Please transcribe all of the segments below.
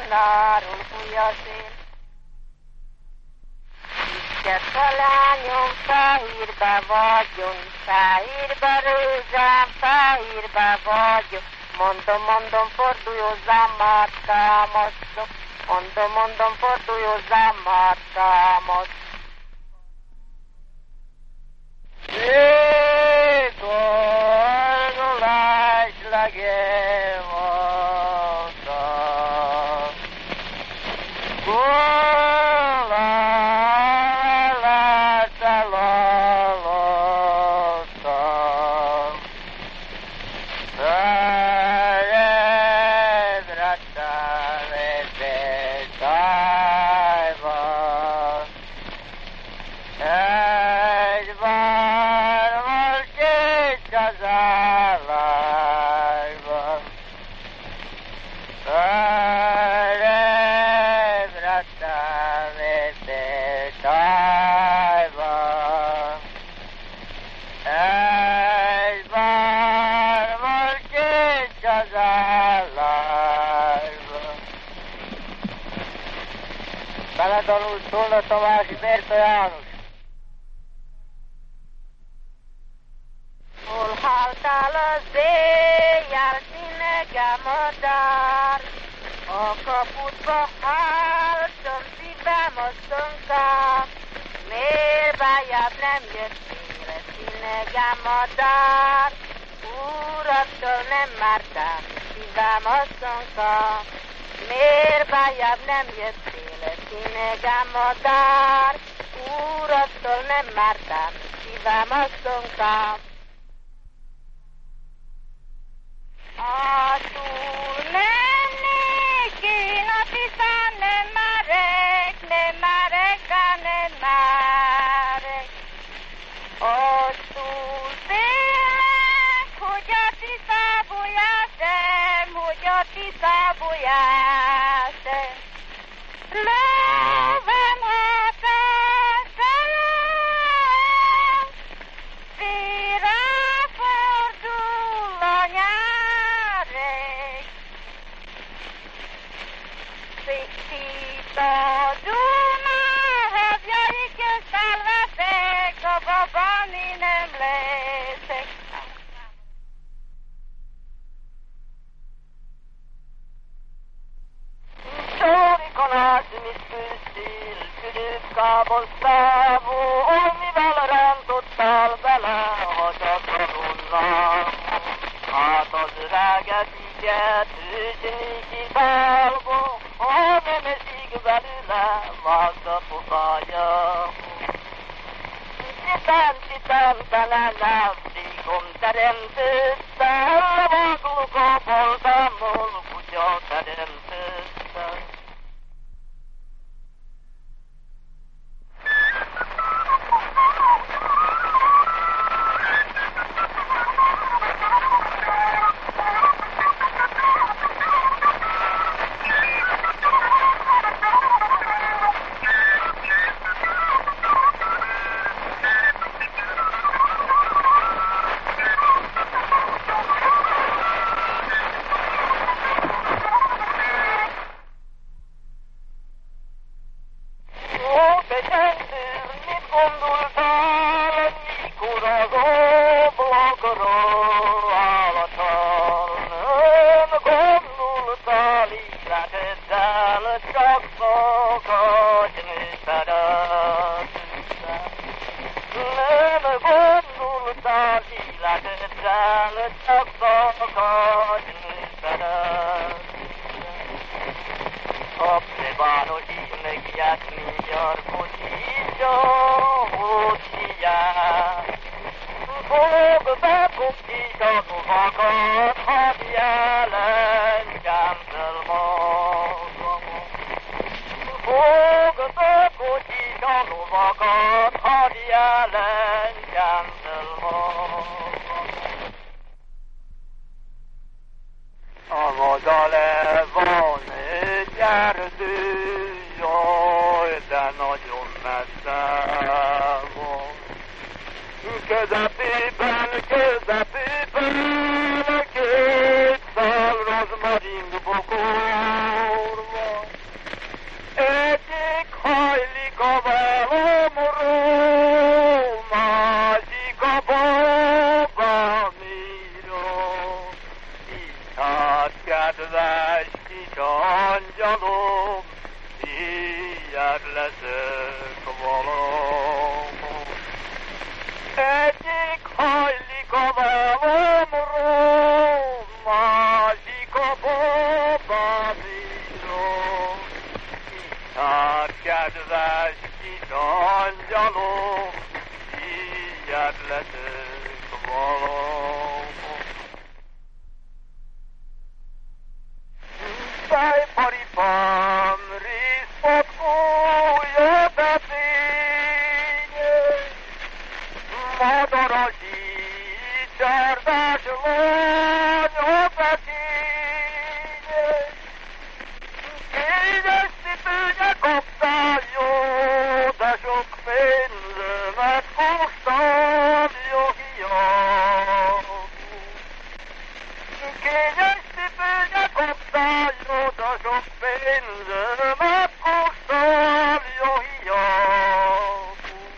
Dúnáról fúj a szél. Kicsit a lányom, fehérbe vagyon, fehérbe rőzsám, fehérbe vagyon. Mondom, fordulj hozzám, Markám, asszony. Mondom, fordulj hozzám, Markám, asszony. Ékololás legévata, kolálás elalata, fejedrettel tájban, egy várval két kazállásban, felébredtem itt tájban, egy várval két kazállásban. Beledalult Szolna Tamási Bérta János. Hol haltál az éjjel, színege madár, a kaputba hallottam szívem a szonkát, miért bájább nem jöttél, színege madár, úrattól nem mártál, szívem a szonkát, miért bájább nem jöttél, színege madár, úrattól nem mártál, szívem a szonkát. Atul mennék én a tisztán, nem márek, Atul félek, hogy a tisztából jártam, Lövem hatástalan, félre fordul a nyáreg. Szétít a Dunához, jaj, közt elveszek, a babani nem leszek. Sorikonási mit főztél, tüdőkából szávó, oly mivel rántottál bele a gyakorolnál. Hát az öreget igyet ősni kitálva, ha nem esik belőle, vágd a pofája. Csitán, tele nem szíkom teremtőttel, váglok a boltámból, kutya teremtőttel. Közepében, két szál rozmaring bokorban. Figyeld leszek valahol. Egyik hajlik a vállamról, másik a babámról. Hát kedves kis angyalom, figyeld leszek valahol. Fejparipám, rizpatkója befénye, madarasi, csárdás lánya bekénye. Kényes cipőnye kaptál jó, de sok pénzemet kóstál jó hiába. Kényes cipőnye kaptál jó, de sok pénzemet kóstál jó hiába.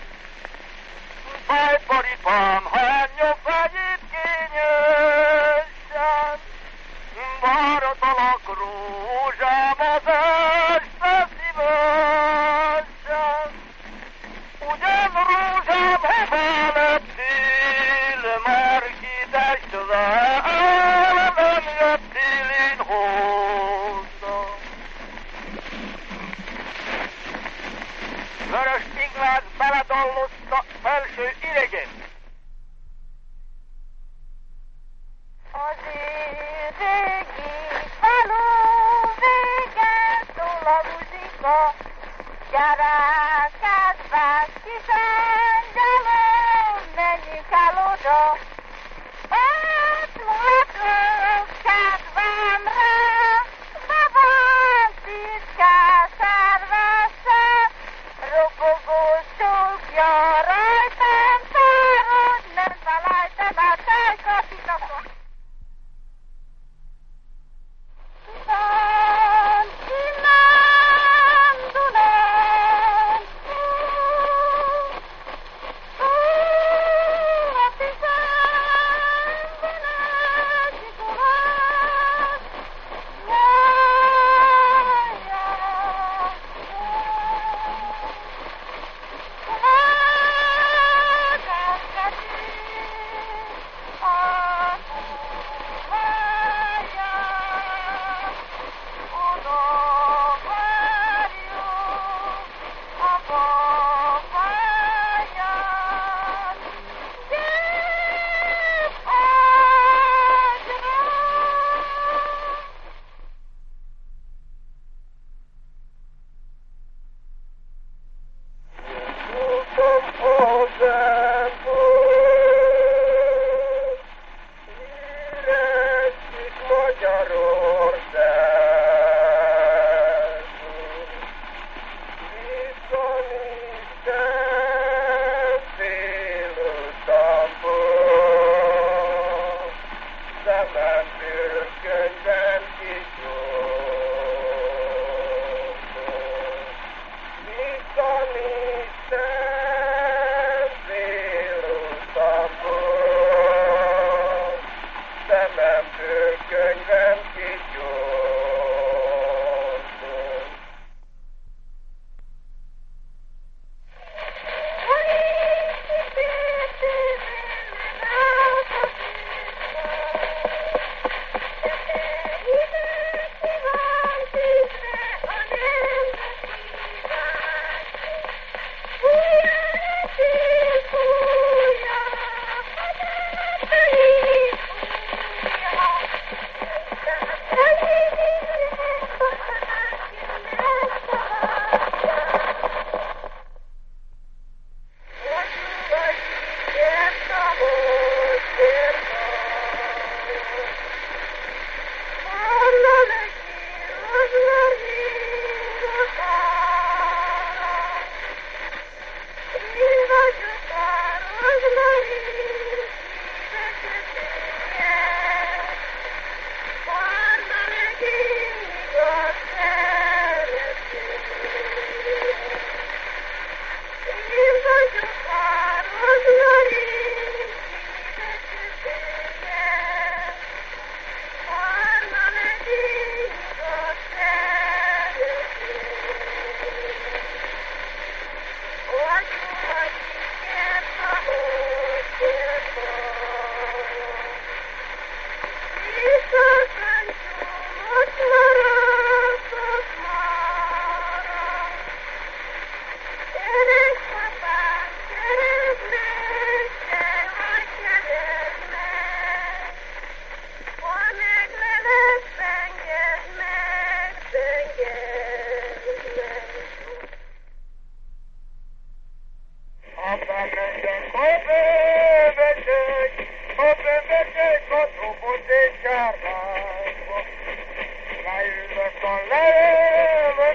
Fejparipám, hányja fejét kényesen, vártalak rózsám az este szívesen. Ugyan rózsám, hová lettél, már kitestve, nem jöttél én hozzám. Vörös Ignác beledallozta felső idegén. Az régi falu végen szól a muzsika, gyere, kedves kis angyalom, menjünk el oda. Öt mulatok kedvemre, be van szitke szervezve, ropogó csókja rajtam tárod, nem felejtem el tejkasítakot.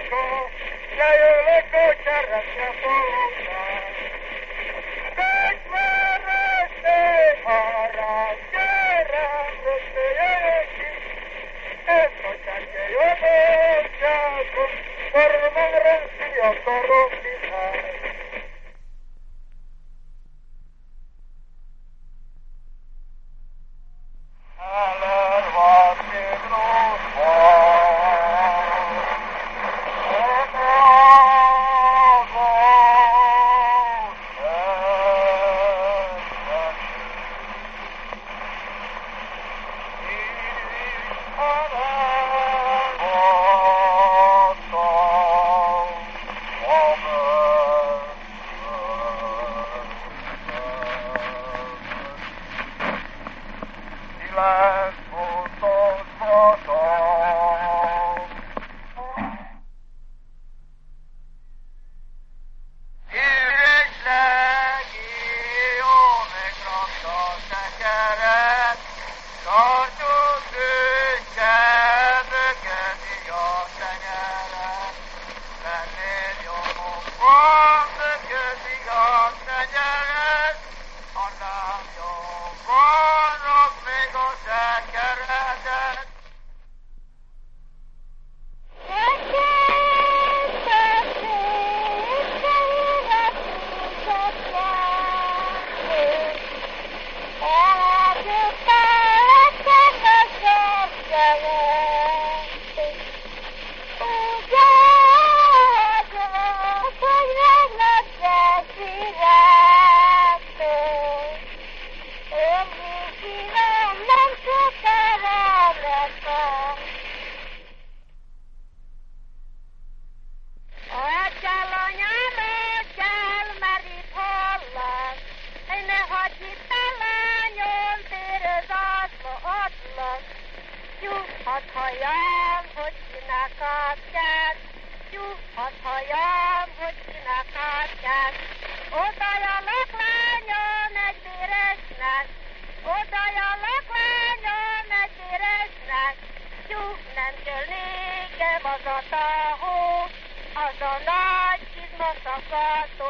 Marco, ya yo le cocha racia polonga. Kekmareste ara, kera roste yeki. Escucha que yo no chaco, por magrencia corrupta. Hajam, hogy csinálkátját, juhat hajam, hogy csinálkátját. Odajalak lányom egy béresnek, odajalak lányom egy béresnek. Nem kell nékem az a tahó, az a nagy csizmaszakató.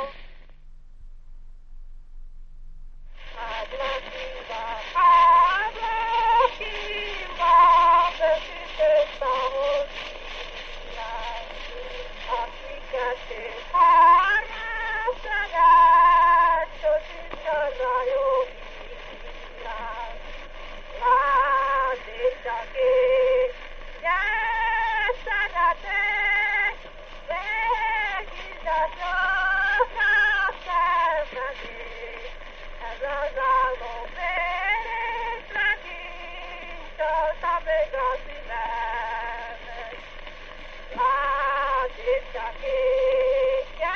Áblakiva, áblakiva, beszítőtahhoz. Afrikate harmasagat, sositanayo. La desake, ya sagate, vehidato, kasasage. Azazalo peres laquito, sabe gasilar. La desake, ya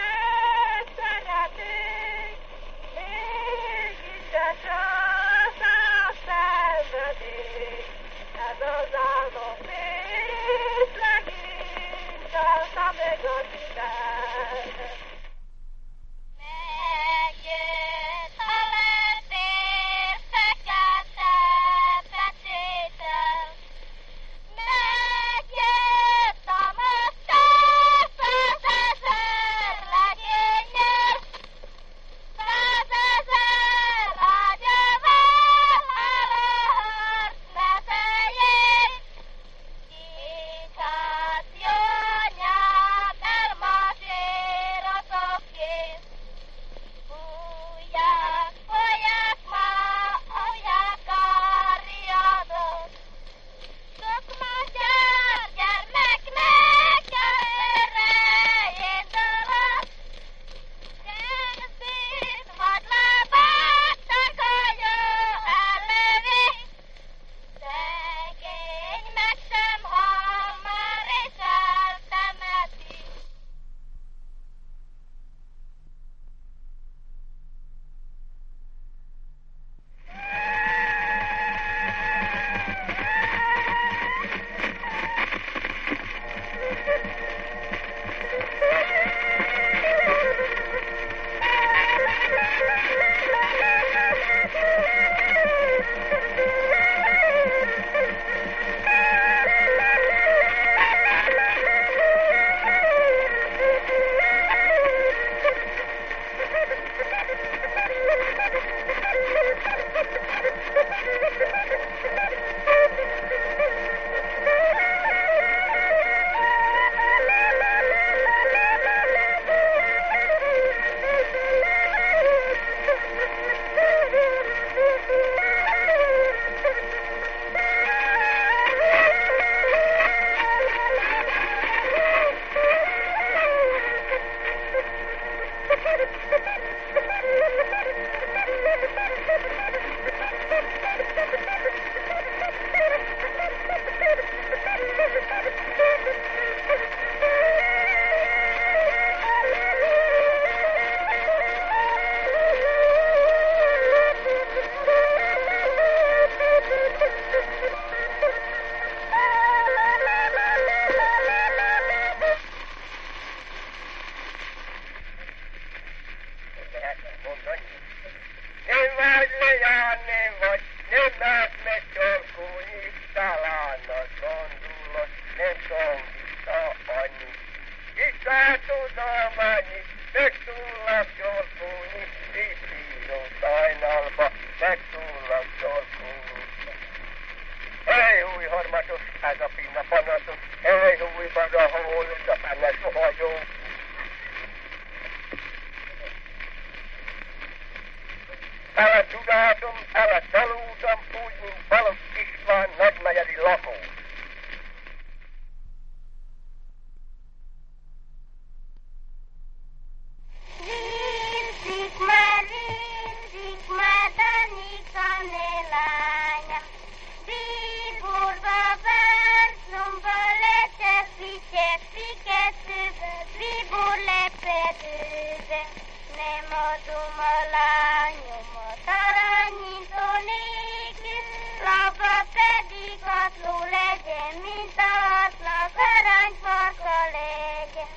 tudományi, megszólak jól fújni, szívíró sajnálva, megszólak jól fújni. Hely, új harmatos, ez a pinna panatos, hely, új barra, hol, és a penne soha jó. Tele tudásom, tele csalódom, úgy, mint Balogh István nagymegyeri lakó. Rinzik már Danika lánya, Bíborba várszomba lecsepített, piketőbe, Bíbor lepedőbe, nem adom a lányomat aranyintó nélkül, lapa pedig atló legyen, mint a atlak aranyfarka legyen.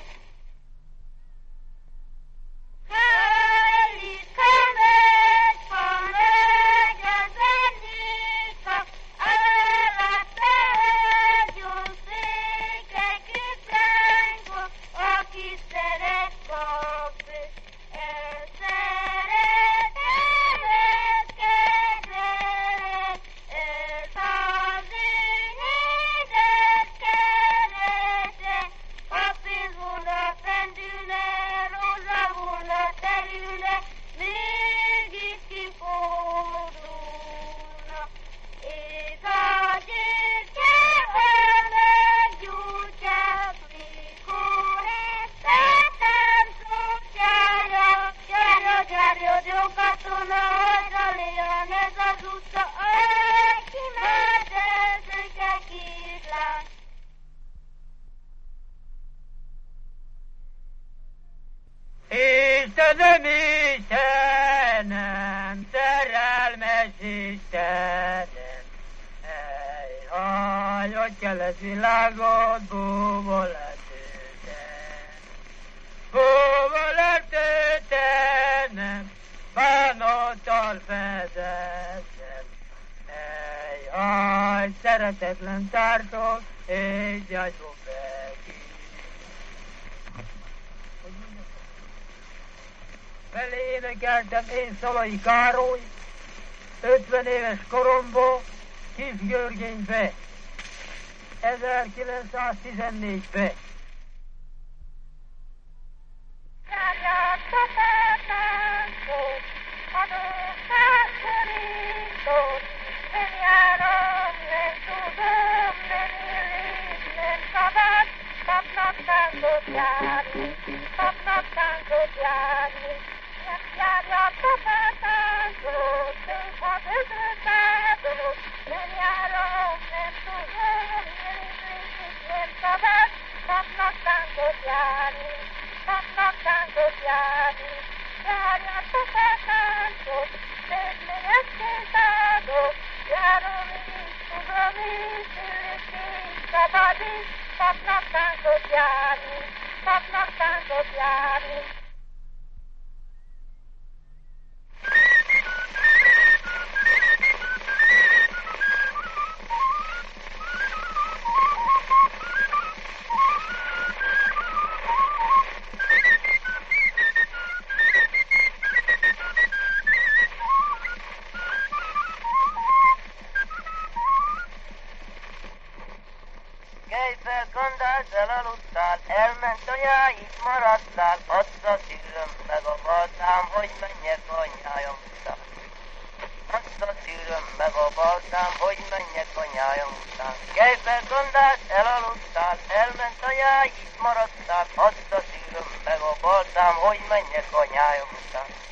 Istenem, Istenem, szerelmes Istenem, ej, hogy kell ez világot búvol eltőtenem, bánattal fedezem, ej, szeretetlen tartok, és gyászom neki. Vele énekeltem én Szalai Károly, 50 éves koromban Kis-Györgyénybe, 1914-be. Papnak táncot járni, nem járja tapátáncot, szép az ötletádot, nem járom, nem tudom, nem szabad, papnak táncot járni, járja tapátáncot, szép mélyes kétádot, járom is, tudom is, illik is, szabad is, papnak táncot járni. Gejfel kandás, elaludtál, elment anyáid, maradtál, azt a szűröm meg a baltám, hogy menjek anyájam után. Azt a szűröm meg a baltám, hogy menjek anyájam után. Gejfel kandás, elaludtál, elment anyáid, maradtál, azt a szűröm meg a baltám, hogy menjek anyájam után.